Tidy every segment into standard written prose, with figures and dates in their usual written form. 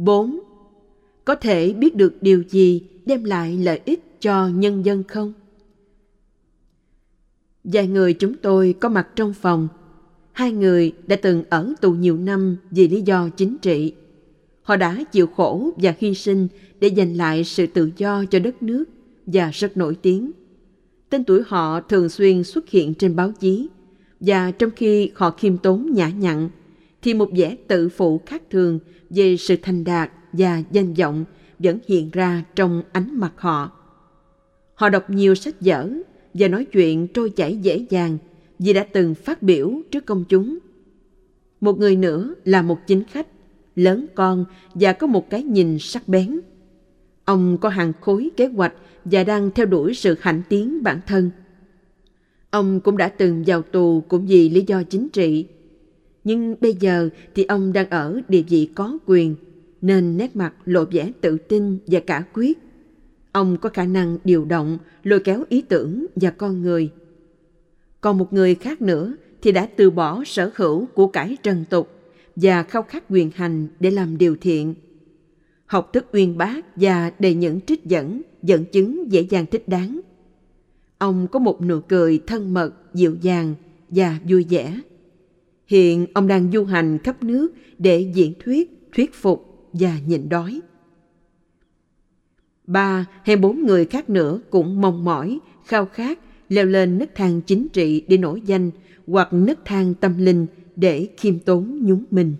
4. Có thể biết được điều gì đem lại lợi ích cho nhân dân không? Vài người chúng tôi có mặt trong phòng. 2 người đã từng ở tù nhiều năm vì lý do chính trị. Họ đã chịu khổ và hy sinh để giành lại sự tự do cho đất nước và rất nổi tiếng. Tên tuổi họ thường xuyên xuất hiện trên báo chí, và trong khi họ khiêm tốn nhã nhặn, thì một vẻ tự phụ khác thường về sự thành đạt và danh vọng vẫn hiện ra trong ánh mặt họ. Họ đọc nhiều sách vở và nói chuyện trôi chảy dễ dàng vì đã từng phát biểu trước công chúng. Một người nữa là một chính khách, lớn con và có một cái nhìn sắc bén. Ông có hàng khối kế hoạch và đang theo đuổi sự hãnh tiến bản thân. Ông cũng đã từng vào tù cũng vì lý do chính trị. Nhưng bây giờ thì ông đang ở địa vị có quyền, nên nét mặt lộ vẻ tự tin và cả quyết. Ông có khả năng điều động, lôi kéo ý tưởng và con người. Còn một người khác nữa thì đã từ bỏ sở hữu của cải trần tục và khao khát quyền hành để làm điều thiện. Học thức uyên bác và đầy những trích dẫn chứng dễ dàng thích đáng. Ông có một nụ cười thân mật, dịu dàng và vui vẻ. Hiện ông đang du hành khắp nước để diễn thuyết phục và nhịn đói. 3 hay 4 người khác nữa cũng mong mỏi, khao khát leo lên nấc thang chính trị để nổi danh, hoặc nấc thang tâm linh để khiêm tốn nhún mình.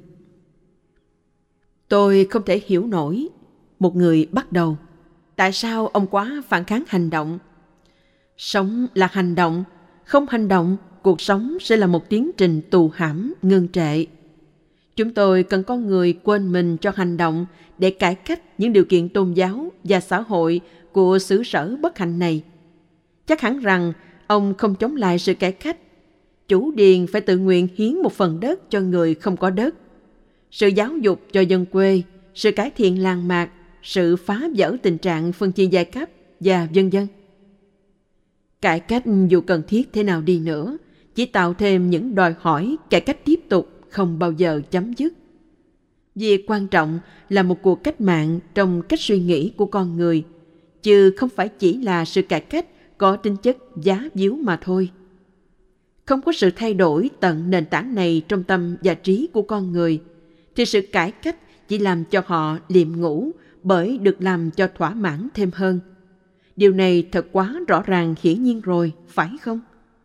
Tôi không thể hiểu nổi. Một người bắt đầu. Tại sao ông quá phản kháng hành động? Sống là hành động. Không hành động, cuộc sống sẽ là một tiến trình tù hãm, ngưng trệ. Chúng tôi cần con người quên mình cho hành động để cải cách những điều kiện tôn giáo và xã hội của xứ sở bất hạnh này. Chắc hẳn rằng ông không chống lại sự cải cách. Chủ điền phải tự nguyện hiến một phần đất cho người không có đất. Sự giáo dục cho dân quê, sự cải thiện làng mạc, sự phá vỡ tình trạng phân chia giai cấp và vân vân. Cải cách dù cần thiết thế nào đi nữa, chỉ tạo thêm những đòi hỏi cải cách tiếp tục không bao giờ chấm dứt. Việc quan trọng là một cuộc cách mạng trong cách suy nghĩ của con người, chứ không phải chỉ là sự cải cách có tính chất giá víu mà thôi. Không có sự thay đổi tận nền tảng này trong tâm và trí của con người, thì sự cải cách chỉ làm cho họ liệm ngủ bởi được làm cho thỏa mãn thêm hơn. Điều này thật quá rõ ràng hiển nhiên rồi, phải không?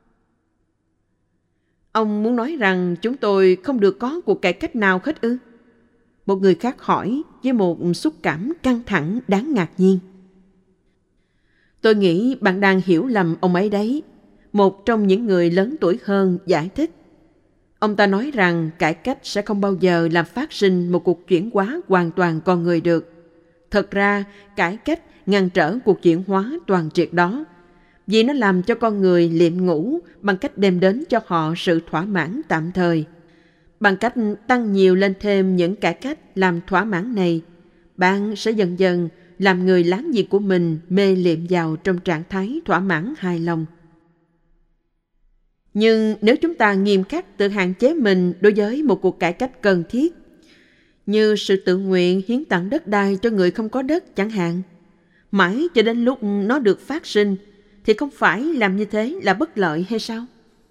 Ông muốn nói rằng chúng tôi không được có cuộc cải cách nào hết ư? Một người khác hỏi với một xúc cảm căng thẳng đáng ngạc nhiên. Tôi nghĩ bạn đang hiểu lầm ông ấy đấy. Một trong những người lớn tuổi hơn giải thích. Ông ta nói rằng cải cách sẽ không bao giờ làm phát sinh một cuộc chuyển hóa hoàn toàn con người được. Thật ra, cải cách ngăn trở cuộc chuyển hóa toàn triệt đó, vì nó làm cho con người liệm ngủ bằng cách đem đến cho họ sự thỏa mãn tạm thời. Bằng cách tăng nhiều lên thêm những cải cách làm thỏa mãn này, bạn sẽ dần dần làm người láng giềng của mình mê liệm vào trong trạng thái thỏa mãn hài lòng. Nhưng nếu chúng ta nghiêm khắc tự hạn chế mình đối với một cuộc cải cách cần thiết, như sự tự nguyện hiến tặng đất đai cho người không có đất chẳng hạn, mãi cho đến lúc nó được phát sinh, thì không phải làm như thế là bất lợi hay sao?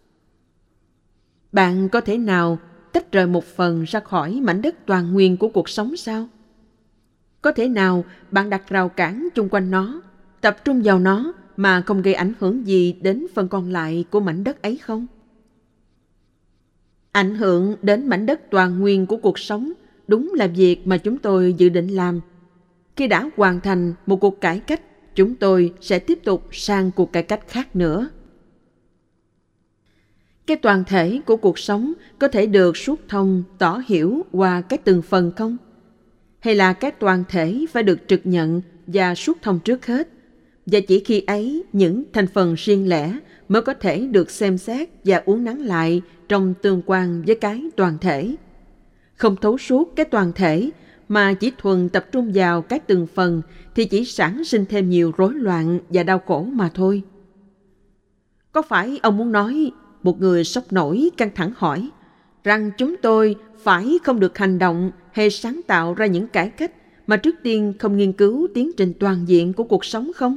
Bạn có thể nào tách rời một phần ra khỏi mảnh đất toàn nguyên của cuộc sống sao? Có thể nào bạn đặt rào cản chung quanh nó, tập trung vào nó mà không gây ảnh hưởng gì đến phần còn lại của mảnh đất ấy không? Ảnh hưởng đến mảnh đất toàn nguyên của cuộc sống đúng là việc mà chúng tôi dự định làm. Khi đã hoàn thành một cuộc cải cách, chúng tôi sẽ tiếp tục sang cuộc cải cách khác nữa. Cái toàn thể của cuộc sống có thể được suốt thông, tỏ hiểu qua các từng phần không? Hay là các toàn thể phải được trực nhận và suốt thông trước hết? Và chỉ khi ấy, những thành phần riêng lẻ mới có thể được xem xét và uốn nắn lại trong tương quan với cái toàn thể. Không thấu suốt cái toàn thể mà chỉ thuần tập trung vào các từng phần thì chỉ sản sinh thêm nhiều rối loạn và đau khổ mà thôi. Có phải ông muốn nói, một người sốc nổi căng thẳng hỏi, rằng chúng tôi phải không được hành động hay sáng tạo ra những cải cách mà trước tiên không nghiên cứu tiến trình toàn diện của cuộc sống không?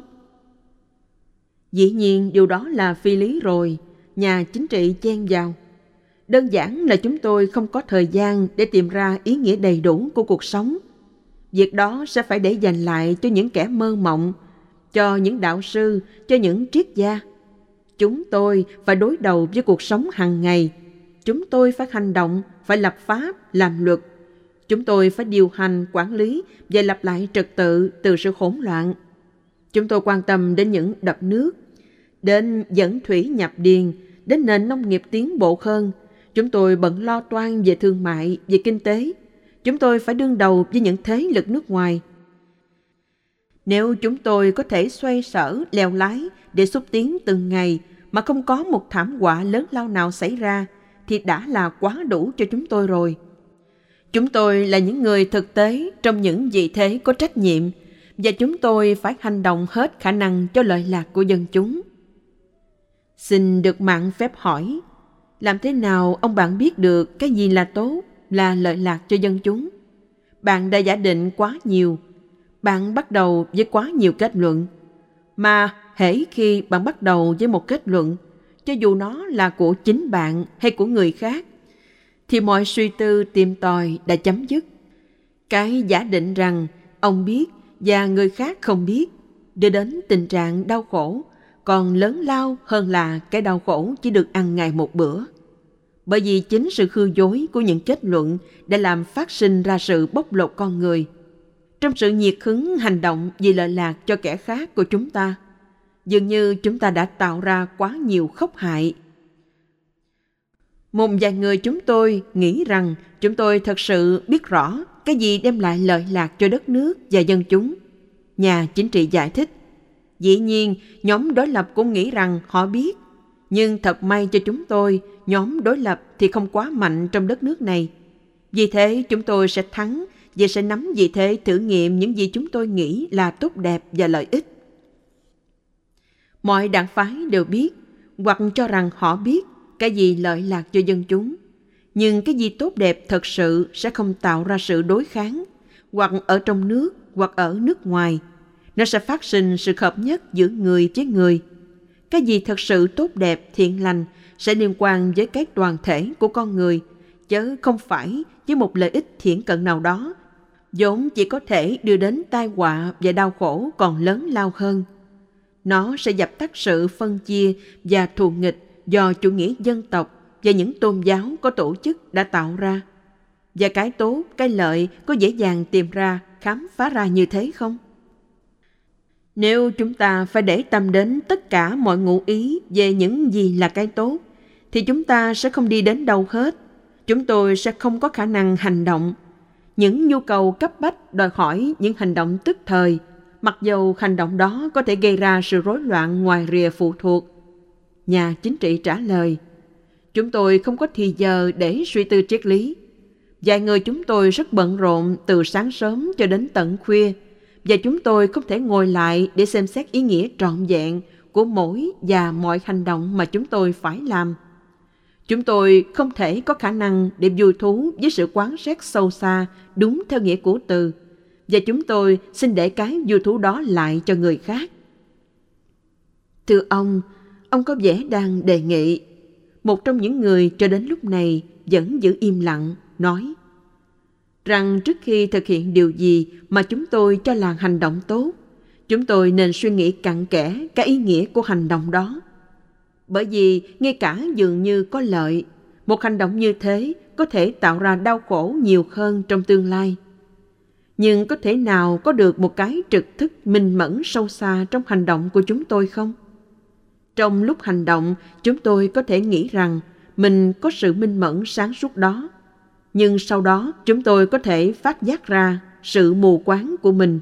Dĩ nhiên điều đó là phi lý rồi, nhà chính trị chen vào. Đơn giản là chúng tôi không có thời gian để tìm ra ý nghĩa đầy đủ của cuộc sống. Việc đó sẽ phải để dành lại cho những kẻ mơ mộng, cho những đạo sư, cho những triết gia. Chúng tôi phải đối đầu với cuộc sống hàng ngày. Chúng tôi phải hành động, phải lập pháp, làm luật. Chúng tôi phải điều hành, quản lý và lập lại trật tự từ sự hỗn loạn. Chúng tôi quan tâm đến những đập nước, đến dẫn thủy nhập điền, đến nền nông nghiệp tiến bộ hơn. Chúng tôi bận lo toan về thương mại, về kinh tế. Chúng tôi phải đương đầu với những thế lực nước ngoài. Nếu chúng tôi có thể xoay sở, lèo lái để xúc tiến từng ngày mà không có một thảm họa lớn lao nào xảy ra, thì đã là quá đủ cho chúng tôi rồi. Chúng tôi là những người thực tế trong những vị thế có trách nhiệm, và chúng tôi phải hành động hết khả năng cho lợi lạc của dân chúng. Xin được mạn phép hỏi, làm thế nào ông bạn biết được cái gì là tốt, là lợi lạc cho dân chúng? Bạn đã giả định quá nhiều. Bạn bắt đầu với quá nhiều kết luận. Mà hễ khi bạn bắt đầu với một kết luận, cho dù nó là của chính bạn hay của người khác, thì mọi suy tư tìm tòi đã chấm dứt. Cái giả định rằng ông biết và người khác không biết đưa đến tình trạng đau khổ còn lớn lao hơn là cái đau khổ chỉ được ăn ngày một bữa. Bởi vì chính sự hư dối của những kết luận đã làm phát sinh ra sự bóc lột con người. Trong sự nhiệt hứng hành động vì lợi lạc cho kẻ khác của chúng ta, dường như chúng ta đã tạo ra quá nhiều khốc hại. Một vài người chúng tôi nghĩ rằng chúng tôi thật sự biết rõ cái gì đem lại lợi lạc cho đất nước và dân chúng. Nhà chính trị giải thích. Dĩ nhiên, nhóm đối lập cũng nghĩ rằng họ biết. Nhưng thật may cho chúng tôi, nhóm đối lập thì không quá mạnh trong đất nước này. Vì thế chúng tôi sẽ thắng và sẽ nắm vị thế thử nghiệm những gì chúng tôi nghĩ là tốt đẹp và lợi ích. Mọi đảng phái đều biết, hoặc cho rằng họ biết cái gì lợi lạc cho dân chúng. Nhưng cái gì tốt đẹp thật sự sẽ không tạo ra sự đối kháng, hoặc ở trong nước, hoặc ở nước ngoài. Nó sẽ phát sinh sự hợp nhất giữa người với người. Cái gì thật sự tốt đẹp, thiện lành sẽ liên quan với cái toàn thể của con người, chứ không phải với một lợi ích thiển cận nào đó, vốn chỉ có thể đưa đến tai họa và đau khổ còn lớn lao hơn. Nó sẽ dập tắt sự phân chia và thù nghịch do chủ nghĩa dân tộc và những tôn giáo có tổ chức đã tạo ra. Và cái tốt, cái lợi có dễ dàng tìm ra, khám phá ra như thế không? Nếu chúng ta phải để tâm đến tất cả mọi ngụ ý về những gì là cái tốt, thì chúng ta sẽ không đi đến đâu hết. Chúng tôi sẽ không có khả năng hành động. Những nhu cầu cấp bách đòi hỏi những hành động tức thời, mặc dầu hành động đó có thể gây ra sự rối loạn ngoài rìa phụ thuộc. Nhà chính trị trả lời, chúng tôi không có thì giờ để suy tư triết lý. Vài người chúng tôi rất bận rộn từ sáng sớm cho đến tận khuya, và chúng tôi không thể ngồi lại để xem xét ý nghĩa trọn vẹn của mỗi và mọi hành động mà chúng tôi phải làm. Chúng tôi không thể có khả năng để vui thú với sự quán xét sâu xa đúng theo nghĩa của từ, và chúng tôi xin để cái vui thú đó lại cho người khác. Thưa ông có vẻ đang đề nghị. Một trong những người cho đến lúc này vẫn giữ im lặng, nói rằng trước khi thực hiện điều gì mà chúng tôi cho là hành động tốt, chúng tôi nên suy nghĩ cặn kẽ cái ý nghĩa của hành động đó. Bởi vì ngay cả dường như có lợi, một hành động như thế có thể tạo ra đau khổ nhiều hơn trong tương lai. Nhưng có thể nào có được một cái trực thức minh mẫn sâu xa trong hành động của chúng tôi không? Trong lúc hành động, chúng tôi có thể nghĩ rằng mình có sự minh mẫn sáng suốt đó. Nhưng sau đó chúng tôi có thể phát giác ra sự mù quáng của mình.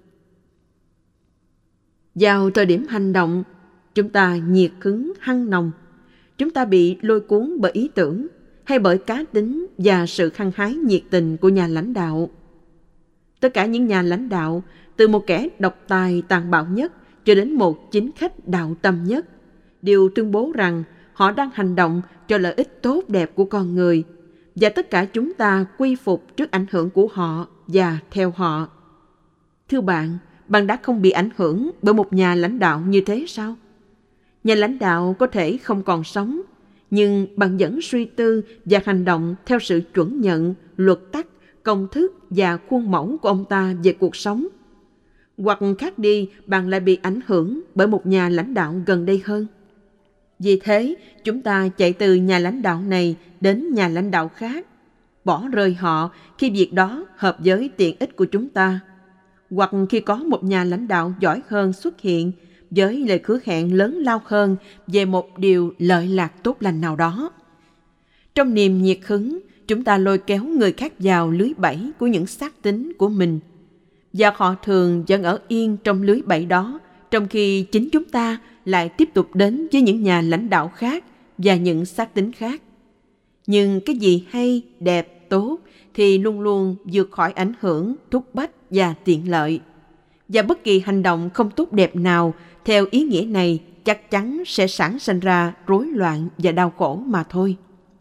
Vào thời điểm hành động, chúng ta nhiệt hứng hăng nồng. Chúng ta bị lôi cuốn bởi ý tưởng hay bởi cá tính và sự hăng hái nhiệt tình của nhà lãnh đạo. Tất cả những nhà lãnh đạo, từ một kẻ độc tài tàn bạo nhất cho đến một chính khách đạo tâm nhất, đều tuyên bố rằng họ đang hành động cho lợi ích tốt đẹp của con người, và tất cả chúng ta quy phục trước ảnh hưởng của họ và theo họ. Thưa bạn đã không bị ảnh hưởng bởi một nhà lãnh đạo như thế sao? Nhà lãnh đạo có thể không còn sống, nhưng bạn vẫn suy tư và hành động theo sự chuẩn nhận, luật tắc, công thức và khuôn mẫu của ông ta về cuộc sống. Hoặc khác đi, bạn lại bị ảnh hưởng bởi một nhà lãnh đạo gần đây hơn. Vì thế, chúng ta chạy từ nhà lãnh đạo này đến nhà lãnh đạo khác, bỏ rơi họ khi việc đó hợp với tiện ích của chúng ta. Hoặc khi có một nhà lãnh đạo giỏi hơn xuất hiện với lời hứa hẹn lớn lao hơn về một điều lợi lạc tốt lành nào đó. Trong niềm nhiệt hứng, chúng ta lôi kéo người khác vào lưới bẫy của những xác tính của mình. Và họ thường vẫn ở yên trong lưới bẫy đó, trong khi chính chúng ta lại tiếp tục đến với những nhà lãnh đạo khác và những xác tính khác. Nhưng cái gì hay, đẹp, tốt thì luôn luôn vượt khỏi ảnh hưởng, thúc bách và tiện lợi. Và bất kỳ hành động không tốt đẹp nào theo ý nghĩa này chắc chắn sẽ sản sinh ra rối loạn và đau khổ mà thôi.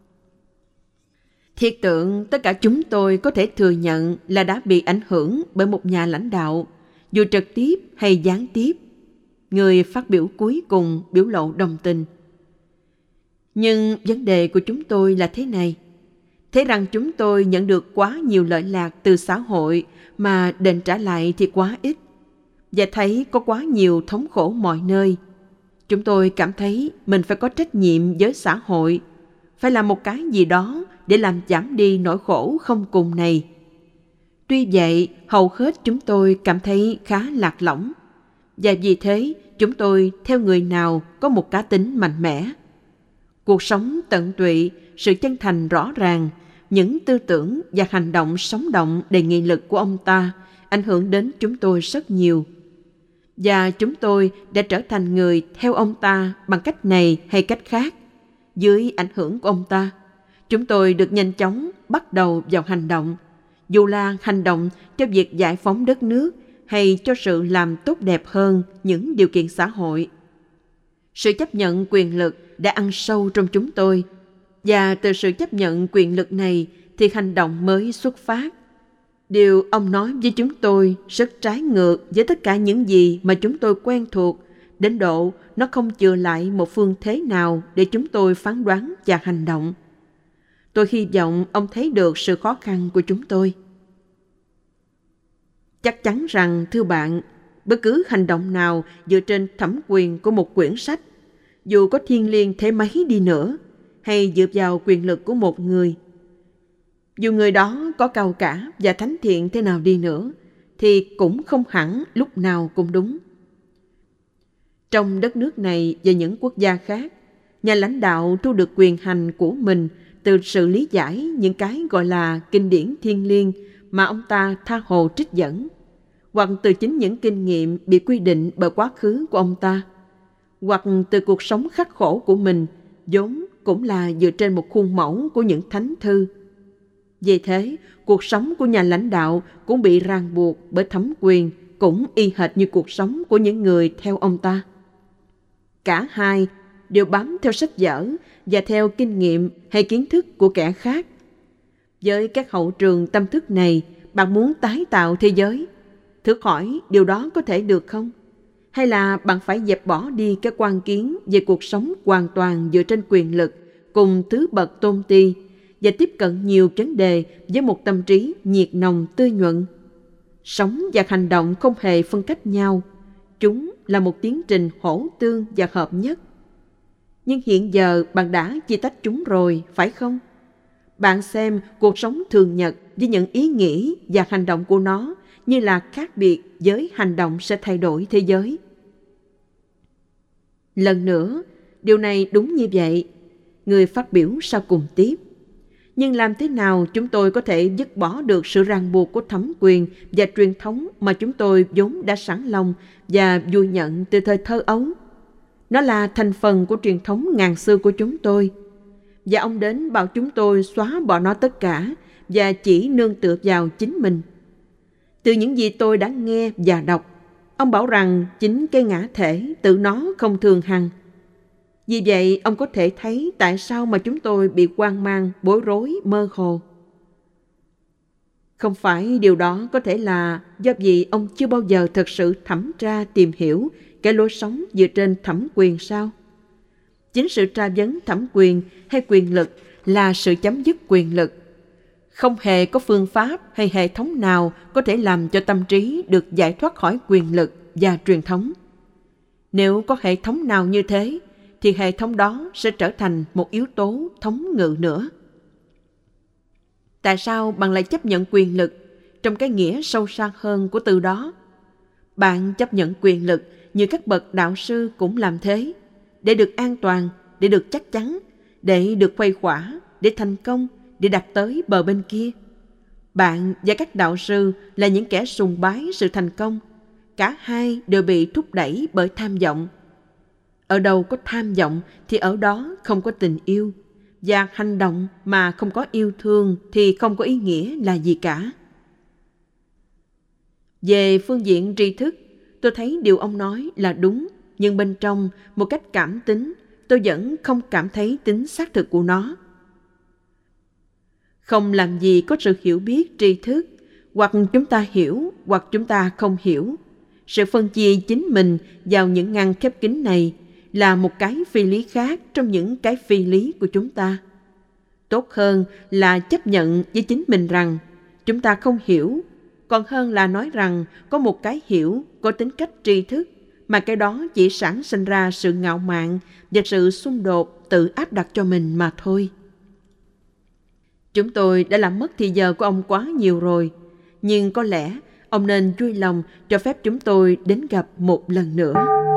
Thiết tưởng tất cả chúng tôi có thể thừa nhận là đã bị ảnh hưởng bởi một nhà lãnh đạo, dù trực tiếp hay gián tiếp. Người phát biểu cuối cùng biểu lộ đồng tình. Nhưng vấn đề của chúng tôi là thế này. Thế rằng chúng tôi nhận được quá nhiều lợi lạc từ xã hội mà đền trả lại thì quá ít. Và thấy có quá nhiều thống khổ mọi nơi. Chúng tôi cảm thấy mình phải có trách nhiệm với xã hội, phải làm một cái gì đó để làm giảm đi nỗi khổ không cùng này. Tuy vậy, hầu hết chúng tôi cảm thấy khá lạc lõng. Và vì thế, chúng tôi theo người nào có một cá tính mạnh mẽ. Cuộc sống tận tụy, sự chân thành rõ ràng, những tư tưởng và hành động sống động đầy nghị lực của ông ta ảnh hưởng đến chúng tôi rất nhiều. Và chúng tôi đã trở thành người theo ông ta bằng cách này hay cách khác. Dưới ảnh hưởng của ông ta, chúng tôi được nhanh chóng bắt đầu vào hành động, dù là hành động cho việc giải phóng đất nước hay cho sự làm tốt đẹp hơn những điều kiện xã hội. Sự chấp nhận quyền lực đã ăn sâu trong chúng tôi, và từ sự chấp nhận quyền lực này thì hành động mới xuất phát. Điều ông nói với chúng tôi rất trái ngược với tất cả những gì mà chúng tôi quen thuộc, đến độ nó không chừa lại một phương thế nào để chúng tôi phán đoán và hành động. Tôi hy vọng ông thấy được sự khó khăn của chúng tôi. Chắc chắn rằng, thưa bạn, bất cứ hành động nào dựa trên thẩm quyền của một quyển sách, dù có thiêng liêng thế mấy đi nữa, hay dựa vào quyền lực của một người, dù người đó có cao cả và thánh thiện thế nào đi nữa, thì cũng không hẳn lúc nào cũng đúng. Trong đất nước này và những quốc gia khác, nhà lãnh đạo thu được quyền hành của mình từ sự lý giải những cái gọi là kinh điển thiêng liêng mà ông ta tha hồ trích dẫn, hoặc từ chính những kinh nghiệm bị quy định bởi quá khứ của ông ta, hoặc từ cuộc sống khắc khổ của mình, vốn cũng là dựa trên một khuôn mẫu của những thánh thư. Vì thế, cuộc sống của nhà lãnh đạo cũng bị ràng buộc bởi thẩm quyền, cũng y hệt như cuộc sống của những người theo ông ta. Cả hai đều bám theo sách vở và theo kinh nghiệm hay kiến thức của kẻ khác. Với các hậu trường tâm thức này, bạn muốn tái tạo thế giới. Thử hỏi điều đó có thể được không? Hay là bạn phải dẹp bỏ đi các quan kiến về cuộc sống hoàn toàn dựa trên quyền lực cùng thứ bậc tôn ti và tiếp cận nhiều vấn đề với một tâm trí nhiệt nồng tươi nhuận? Sống và hành động không hề phân cách nhau. Chúng là một tiến trình hỗ tương và hợp nhất. Nhưng hiện giờ bạn đã chia tách chúng rồi, phải không? Bạn xem cuộc sống thường nhật với những ý nghĩ và hành động của nó như là khác biệt với hành động sẽ thay đổi thế giới. Lần nữa, điều này đúng như vậy. Người phát biểu sau cùng tiếp. Nhưng làm thế nào chúng tôi có thể dứt bỏ được sự ràng buộc của thẩm quyền và truyền thống mà chúng tôi vốn đã sẵn lòng và vui nhận từ thời thơ ấu? Nó là thành phần của truyền thống ngàn xưa của chúng tôi. Và ông đến bảo chúng tôi xóa bỏ nó tất cả và chỉ nương tựa vào chính mình. Từ những gì tôi đã nghe và đọc, ông bảo rằng chính cái ngã thể tự nó không thường hằng. Vì vậy, ông có thể thấy tại sao mà chúng tôi bị hoang mang, bối rối, mơ hồ. Không phải điều đó có thể là do vì ông chưa bao giờ thực sự thẩm tra tìm hiểu cái lối sống dựa trên thẩm quyền sao? Chính sự tra vấn thẩm quyền hay quyền lực là sự chấm dứt quyền lực. Không hề có phương pháp hay hệ thống nào có thể làm cho tâm trí được giải thoát khỏi quyền lực và truyền thống. Nếu có hệ thống nào như thế, thì hệ thống đó sẽ trở thành một yếu tố thống ngự nữa. Tại sao bạn lại chấp nhận quyền lực trong cái nghĩa sâu xa hơn của từ đó? Bạn chấp nhận quyền lực như các bậc đạo sư cũng làm thế, để được an toàn, để được chắc chắn, để được khuây khỏa, để thành công, để đạt tới bờ bên kia. Bạn và các đạo sư là những kẻ sùng bái sự thành công. Cả hai đều bị thúc đẩy bởi tham vọng. Ở đâu có tham vọng thì ở đó không có tình yêu. Và hành động mà không có yêu thương thì không có ý nghĩa là gì cả. Về phương diện tri thức, tôi thấy điều ông nói là đúng, nhưng bên trong, một cách cảm tính, tôi vẫn không cảm thấy tính xác thực của nó. Không làm gì có sự hiểu biết tri thức, hoặc chúng ta hiểu, hoặc chúng ta không hiểu. Sự phân chia chính mình vào những ngăn khép kín này là một cái phi lý khác trong những cái phi lý của chúng ta. Tốt hơn là chấp nhận với chính mình rằng chúng ta không hiểu, còn hơn là nói rằng có một cái hiểu có tính cách tri thức, mà cái đó chỉ sản sinh ra sự ngạo mạn và sự xung đột tự áp đặt cho mình mà thôi. Chúng tôi đã làm mất thì giờ của ông quá nhiều rồi, nhưng có lẽ ông nên vui lòng cho phép chúng tôi đến gặp một lần nữa.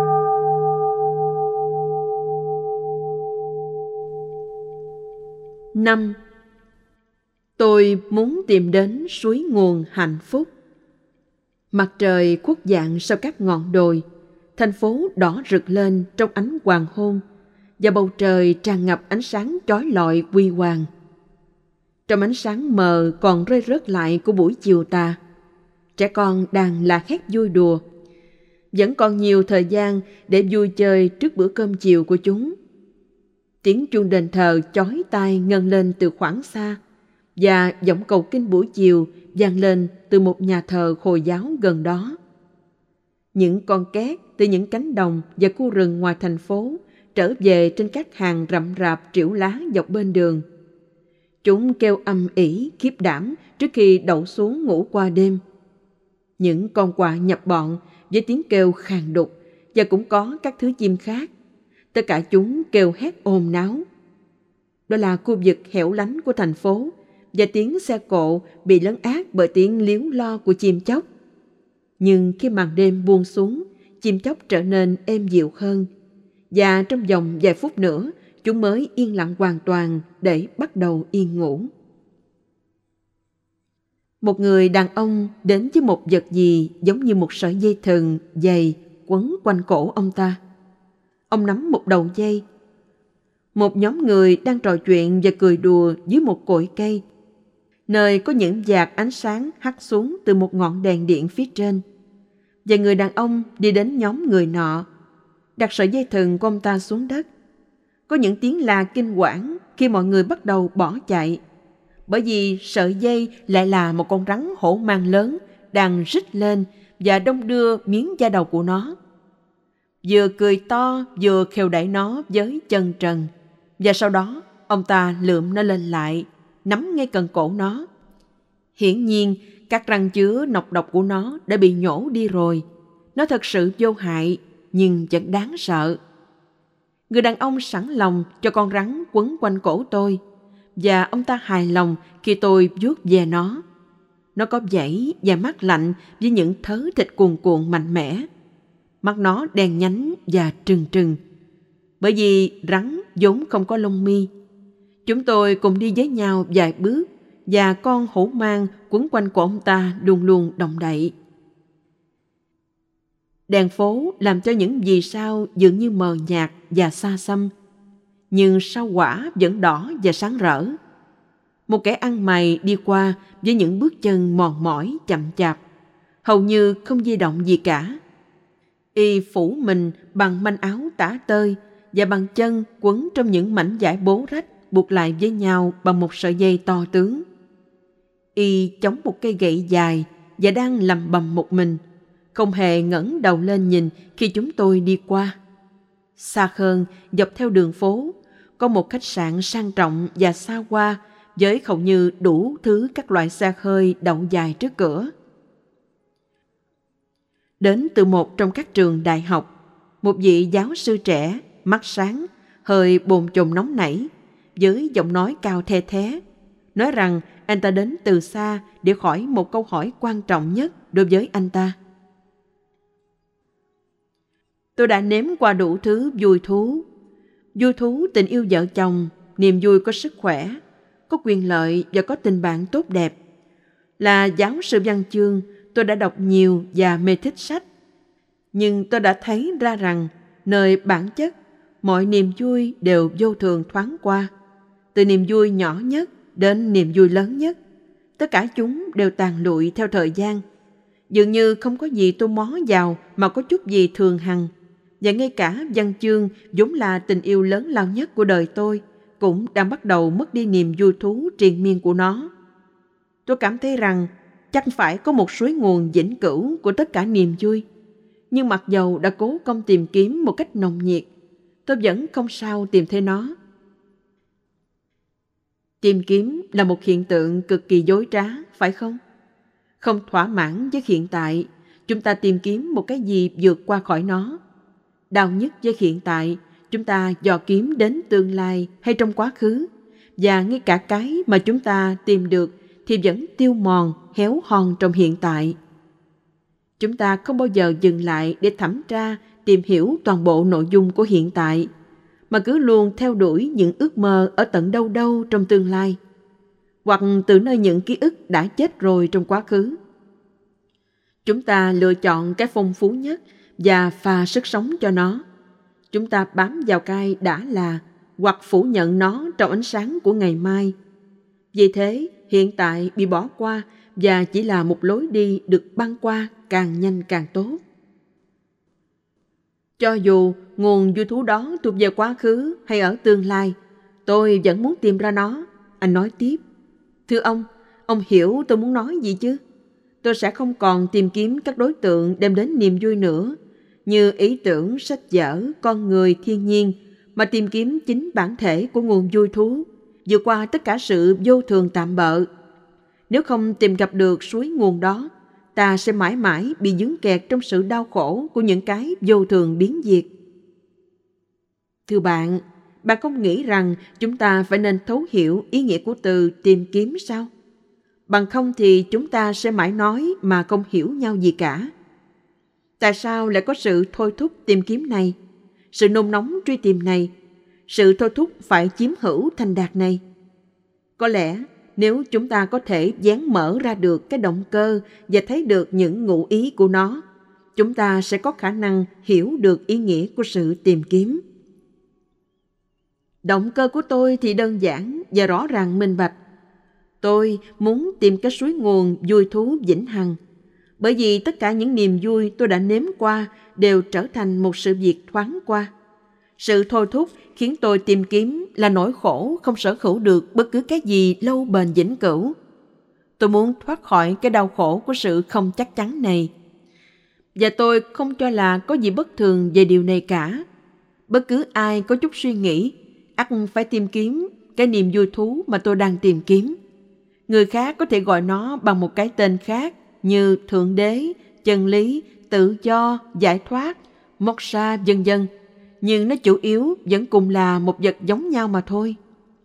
Năm, tôi muốn tìm đến suối nguồn hạnh phúc. Mặt trời khuất dạng sau các ngọn đồi, thành phố đỏ rực lên trong ánh hoàng hôn, và bầu trời tràn ngập ánh sáng chói lọi huy hoàng. Trong ánh sáng mờ còn rơi rớt lại của buổi chiều tà, trẻ con đang la hét vui đùa. Vẫn còn nhiều thời gian để vui chơi trước bữa cơm chiều của chúng. Tiếng chuông đền thờ chói tai ngân lên từ khoảng xa, và giọng cầu kinh buổi chiều vang lên từ một nhà thờ Hồi giáo gần đó. Những con két từ những cánh đồng và khu rừng ngoài thành phố trở về trên các hàng rậm rạp trĩu lá dọc bên đường. Chúng kêu âm ỉ khiếp đảm trước khi đậu xuống ngủ qua đêm. Những con quạ nhập bọn với tiếng kêu khàn đục, và cũng có các thứ chim khác. Tất cả chúng kêu hét ồn náo. Đó là khu vực hẻo lánh của thành phố, và tiếng xe cộ bị lấn át bởi tiếng líu lo của chim chóc. Nhưng khi màn đêm buông xuống, chim chóc trở nên êm dịu hơn, và trong vòng vài phút nữa, chúng mới yên lặng hoàn toàn để bắt đầu yên ngủ. Một người đàn ông đến với một vật gì giống như một sợi dây thừng dày quấn quanh cổ ông ta. Ông nắm một đầu dây. Một nhóm người đang trò chuyện và cười đùa dưới một cội cây, nơi có những vạt ánh sáng hắt xuống từ một ngọn đèn điện phía trên. Và người đàn ông đi đến nhóm người nọ, đặt sợi dây thừng của ông ta xuống đất. Có những tiếng la kinh hoảng khi mọi người bắt đầu bỏ chạy, bởi vì sợi dây lại là một con rắn hổ mang lớn đang rít lên và đong đưa miếng da đầu của nó. Vừa cười to vừa khều đẩy nó với chân trần, và sau đó ông ta lượm nó lên lại, nắm ngay cần cổ nó. Hiển nhiên các răng chứa nọc độc của nó đã bị nhổ đi rồi. Nó thật sự vô hại nhưng vẫn đáng sợ. Người đàn ông sẵn lòng cho con rắn quấn quanh cổ tôi, và ông ta hài lòng khi tôi vuốt ve nó. Nó có vảy và mắt lạnh với những thớ thịt cuồn cuộn mạnh mẽ. Mắt nó đen nhánh và trừng trừng, bởi vì rắn vốn không có lông mi. Chúng tôi cùng đi với nhau vài bước, và con hổ mang quấn quanh cổ ông ta luôn luôn động đậy. Đèn phố làm cho những vì sao dường như mờ nhạt và xa xăm, nhưng sao hỏa vẫn đỏ và sáng rỡ. Một kẻ ăn mày đi qua với những bước chân mòn mỏi chậm chạp, hầu như không di động gì cả. Y phủ mình bằng manh áo tả tơi và bàn chân quấn trong những mảnh vải bố rách buộc lại với nhau bằng một sợi dây to tướng. Y chống một cây gậy dài và đang lầm bầm một mình, không hề ngẩng đầu lên nhìn khi chúng tôi đi qua. Xa hơn, dọc theo đường phố, có một khách sạn sang trọng và xa hoa với hầu như đủ thứ các loại xe hơi đậu dài trước cửa. Đến từ một trong các trường đại học, một vị giáo sư trẻ, mắt sáng, hơi bồn chồn nóng nảy, với giọng nói cao the thé, nói rằng anh ta đến từ xa để hỏi một câu hỏi quan trọng nhất đối với anh ta. Tôi đã nếm qua đủ thứ vui thú tình yêu vợ chồng, niềm vui có sức khỏe, có quyền lợi và có tình bạn tốt đẹp. Là giáo sư văn chương, tôi đã đọc nhiều và mê thích sách. Nhưng tôi đã thấy ra rằng nơi bản chất, mọi niềm vui đều vô thường thoáng qua. Từ niềm vui nhỏ nhất đến niềm vui lớn nhất, tất cả chúng đều tàn lụi theo thời gian. Dường như không có gì tôi mó vào mà có chút gì thường hằng. Và ngay cả văn chương vốn là tình yêu lớn lao nhất của đời tôi cũng đang bắt đầu mất đi niềm vui thú triền miên của nó. Tôi cảm thấy rằng chắc phải có một suối nguồn vĩnh cửu của tất cả niềm vui. Nhưng mặc dầu đã cố công tìm kiếm một cách nồng nhiệt, tôi vẫn không sao tìm thấy nó. Tìm kiếm là một hiện tượng cực kỳ dối trá, phải không? Không thỏa mãn với hiện tại, chúng ta tìm kiếm một cái gì vượt qua khỏi nó. Đau nhất với hiện tại, chúng ta dò kiếm đến tương lai hay trong quá khứ, và ngay cả cái mà chúng ta tìm được thì vẫn tiêu mòn, héo hon trong hiện tại. Chúng ta không bao giờ dừng lại để thẩm tra, tìm hiểu toàn bộ nội dung của hiện tại, mà cứ luôn theo đuổi những ước mơ ở tận đâu đâu trong tương lai, hoặc từ nơi những ký ức đã chết rồi trong quá khứ. Chúng ta lựa chọn cái phong phú nhất và pha sức sống cho nó. Chúng ta bám vào cái đã là, hoặc phủ nhận nó trong ánh sáng của ngày mai. Vì thế, hiện tại bị bỏ qua và chỉ là một lối đi được băng qua càng nhanh càng tốt. Cho dù nguồn vui thú đó thuộc về quá khứ hay ở tương lai, tôi vẫn muốn tìm ra nó. Anh nói tiếp. Thưa ông hiểu tôi muốn nói gì chứ? Tôi sẽ không còn tìm kiếm các đối tượng đem đến niềm vui nữa, như ý tưởng, sách vở, con người, thiên nhiên, mà tìm kiếm chính bản thể của nguồn vui thú, vượt qua tất cả sự vô thường tạm bợ. Nếu không tìm gặp được suối nguồn đó, ta sẽ mãi mãi bị dướng kẹt trong sự đau khổ của những cái vô thường biến diệt. Thưa bạn không nghĩ rằng chúng ta phải nên thấu hiểu ý nghĩa của từ tìm kiếm sao? Bằng không thì chúng ta sẽ mãi nói mà không hiểu nhau gì cả. Tại sao lại có sự thôi thúc tìm kiếm này, sự nôn nóng truy tìm này, sự thôi thúc phải chiếm hữu thành đạt này? Có lẽ nếu chúng ta có thể vén mở ra được cái động cơ và thấy được những ngụ ý của nó, chúng ta sẽ có khả năng hiểu được ý nghĩa của sự tìm kiếm. Động cơ của tôi thì đơn giản và rõ ràng minh bạch. Tôi muốn tìm cái suối nguồn vui thú vĩnh hằng, bởi vì tất cả những niềm vui tôi đã nếm qua đều trở thành một sự việc thoáng qua. Sự thôi thúc khiến tôi tìm kiếm là nỗi khổ không sở hữu được bất cứ cái gì lâu bền vĩnh cửu. Tôi muốn thoát khỏi cái đau khổ của sự không chắc chắn này. Và tôi không cho là có gì bất thường về điều này cả. Bất cứ ai có chút suy nghĩ, ắt phải tìm kiếm cái niềm vui thú mà tôi đang tìm kiếm. Người khác có thể gọi nó bằng một cái tên khác như Thượng Đế, chân lý, tự do, giải thoát, moksha, vân vân. Nhưng nó chủ yếu vẫn cùng là một vật giống nhau mà thôi.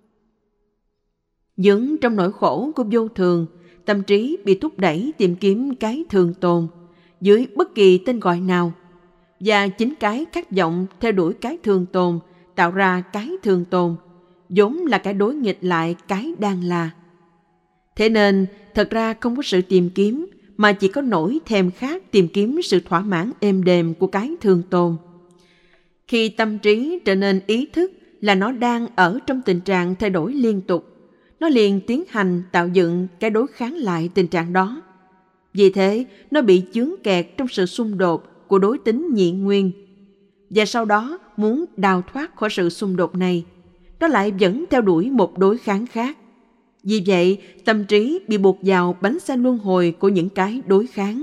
Dướng trong nỗi khổ của vô thường, tâm trí bị thúc đẩy tìm kiếm cái thường tồn dưới bất kỳ tên gọi nào. Và chính cái khát vọng theo đuổi cái thường tồn tạo ra cái thường tồn, vốn là cái đối nghịch lại cái đang là. Thế nên, thật ra không có sự tìm kiếm, mà chỉ có nỗi thèm khát tìm kiếm sự thỏa mãn êm đềm của cái thường tồn. Khi tâm trí trở nên ý thức là nó đang ở trong tình trạng thay đổi liên tục, nó liền tiến hành tạo dựng cái đối kháng lại tình trạng đó. Vì thế, nó bị chướng kẹt trong sự xung đột của đối tính nhị nguyên. và sau đó muốn đào thoát khỏi sự xung đột này, nó lại vẫn theo đuổi một đối kháng khác. Vì vậy, tâm trí bị buộc vào bánh xe luân hồi của những cái đối kháng.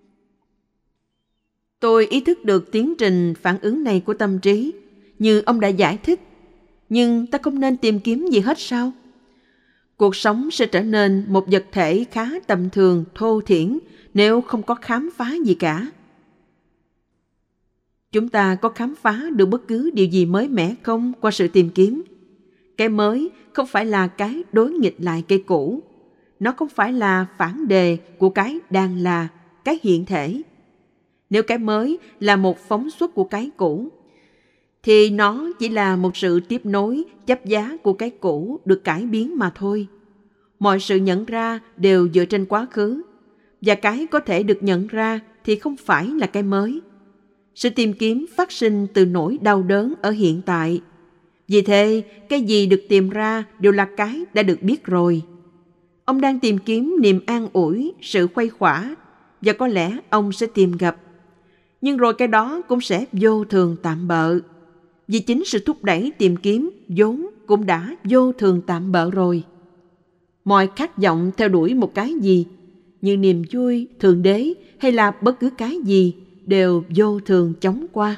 Tôi ý thức được tiến trình phản ứng này của tâm trí, như ông đã giải thích. Nhưng ta không nên tìm kiếm gì hết sao? Cuộc sống sẽ trở nên một vật thể khá tầm thường, thô thiển nếu không có khám phá gì cả. Chúng ta có khám phá được bất cứ điều gì mới mẻ không qua sự tìm kiếm? Cái mới không phải là cái đối nghịch lại cái cũ. Nó không phải là phản đề của cái đang là, cái hiện thể. Nếu cái mới là một phóng xuất của cái cũ, thì nó chỉ là một sự tiếp nối, chấp giá của cái cũ được cải biến mà thôi. Mọi sự nhận ra đều dựa trên quá khứ, và cái có thể được nhận ra thì không phải là cái mới. Sự tìm kiếm phát sinh từ nỗi đau đớn ở hiện tại. Vì thế, cái gì được tìm ra đều là cái đã được biết rồi. Ông đang tìm kiếm niềm an ủi, sự khuây khỏa, và có lẽ ông sẽ tìm gặp. Nhưng rồi cái đó cũng sẽ vô thường tạm bợ. Vì chính sự thúc đẩy tìm kiếm vốn cũng đã vô thường tạm bợ rồi. Mọi khát vọng theo đuổi một cái gì, như niềm vui, thượng đế hay là bất cứ cái gì, đều vô thường chóng qua.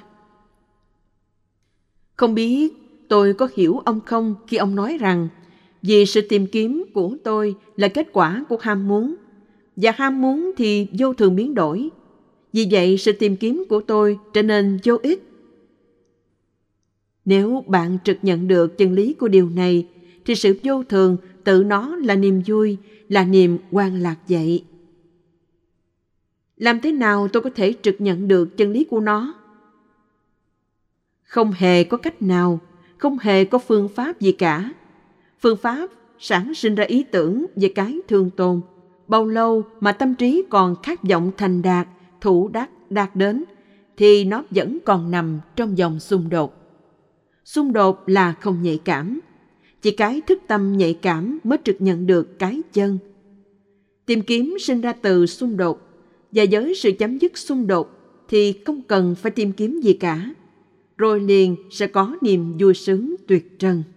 Không biết tôi có hiểu ông không khi ông nói rằng vì sự tìm kiếm của tôi là kết quả của ham muốn, và ham muốn thì vô thường biến đổi. Vì vậy sự tìm kiếm của tôi trở nên vô ích. Nếu bạn trực nhận được chân lý của điều này, thì sự vô thường tự nó là niềm vui, là niềm hoan lạc vậy. Làm thế nào tôi có thể trực nhận được chân lý của nó? Không hề có cách nào, không hề có phương pháp gì cả. Phương pháp sản sinh ra ý tưởng về cái thường tồn. Bao lâu mà tâm trí còn khát vọng thành đạt, thủ đắc, đạt đến, thì nó vẫn còn nằm trong vòng xung đột. Xung đột là không nhạy cảm. Chỉ cái thức tâm nhạy cảm mới trực nhận được cái chân. Tìm kiếm sinh ra từ xung đột, và với sự chấm dứt xung đột thì không cần phải tìm kiếm gì cả. Rồi liền sẽ có niềm vui sướng tuyệt trần.